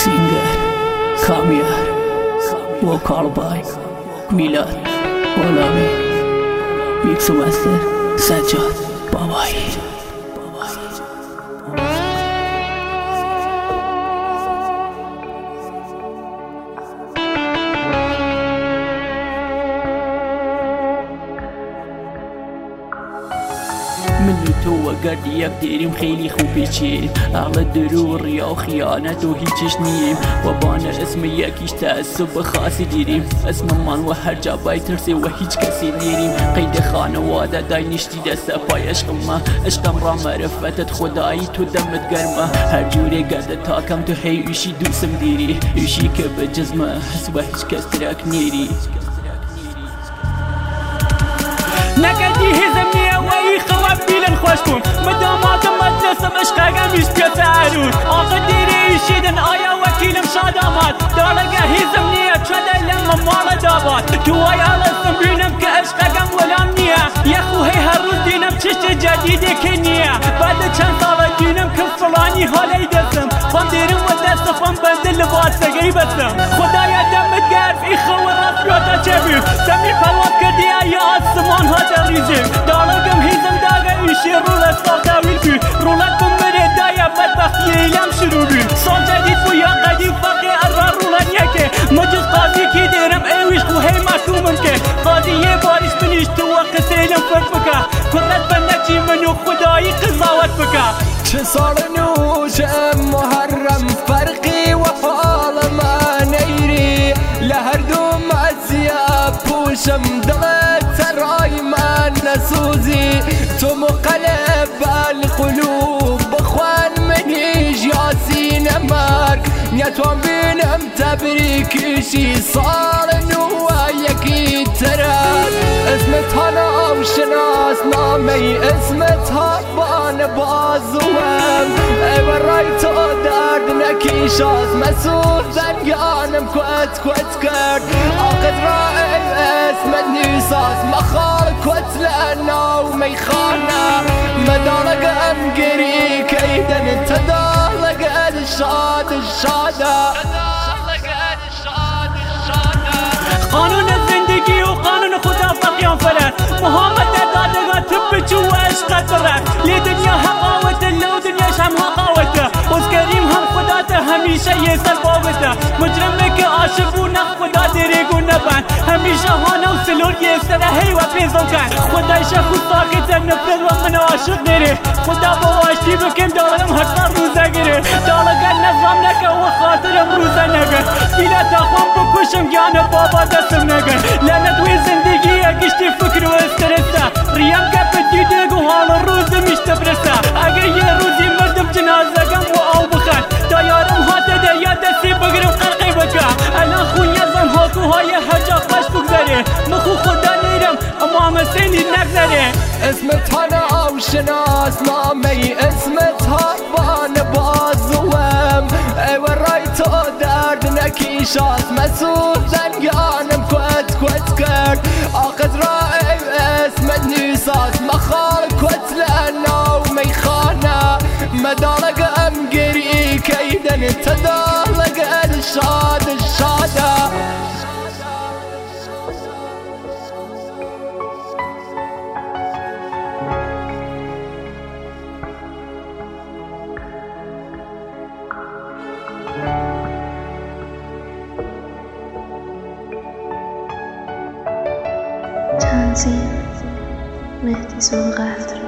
سینگر کامیار وکالبای میلاد غلامی میکس و مستر سجاد بابایی. من تو اگر یک دیریم خیلی خوب پیچید، عقل درور یا خیانت و هیچش نیم و بان اسم یکیش تعصب خاصی دیریم، اسم من و هر جا بایترسی و هیچ کسی نیریم. قید خانواده دای نشتی دست پای عشقم را معرفتت خدایی تو دمت گرمه، هر جوری گرده تاکم تو هی ایشی دوسم دیری، ایشی که به جزمه هست و هیچ کس ترک نیری. نکدی هزم نیه و ای خواب بیلن خوش کن مداماتم مدرسم عشقاگم ایستیت عرور آقا دیری ایشیدن آیا وکیلم شاد آمد دارگه هزم نیه چده لما مال داباد تو آیا لستم بینم که عشقاگم ولام نیه یخو هی هر روز دینم چشت جدیده که نیه بعد چند سال دینم که فلانی حالی دستم خون دیرم و دست خون بنده لباسگی بستم خدایا دمت گرف ای خو رفیاتا چه بیم سمی پلوات کردی آیا آسمان ها ریزیم دارگم هیزم داگه ایشی رولت ساختاویل بی رولت کن بره دایا بدبختی ایلم شروع بی سال جدید و یا قدیم فقی ارا رولت یکه مجز قاضی که دیرم ایویش خو هی محکومم که قاضی یه باریش بنیش تو وقت سیلم فرق بکا کرد بندکی منو خدایی قضاوت بکا چه سال نوشم محرم فرقی و حال ما نیری لهر دوم ازیا پوشم دلت سرای من نسوزی تو مقلب القلوب بخوان منیش یاسین مرگ نتوان بینم تبریکشی صار نوع یکی ترد اسمت ها نام شناس نامی اسمت ها بان بازوهم ای برای تو درد نکیشاز مسئول زنگانم کت کرد آقد را اسمت نیساز مخال کت لنا و میخانه مدالگم گری کیدن تدالگد شاده قانون زندگی و قانون خدا فقیان فرد محمد در دادگاه تب چو عشقت برد لی دنیا حقاوته لو دنیاش هم حقاوته از کریم هم خدا ته همیشه یه سر باوته مجرمه که عاشق و نه خدا دریگو نبند همیشه هانه و سلور یه سره هی و پیزم کن خدایش خود ساکت نفرد و من عاشق نره خدا با واشتی بکن دارم حقا روزه گره دارگاه نظام نکه و خاطرم روزه نگه بیلا تا خوام بکشم گیان بابا دستم نگه لعنت وی زندگی اگشتی فکر و استرسه ریم گپ دیدگ و حال روز میشته برسه اگه یه روزی مردم جنازگم و آو بخن تا یارم هاته ده یا دستی بگرم قرقی بکه الان خون یزم حاکوهای حجا خوش بگذره مخو خدا نیرم اما مسینی نگذره اسمت ها نام شناس نامی اسمت ها بان بازوهم ای ورای تو درد نکیشاز مسئول زنگانم کت کرد آقد را اسمت نیساز مخال کت لنا و میخانه مدالگم گری کیدن تدالگد شاده تنظیم مهدی ذوالقفر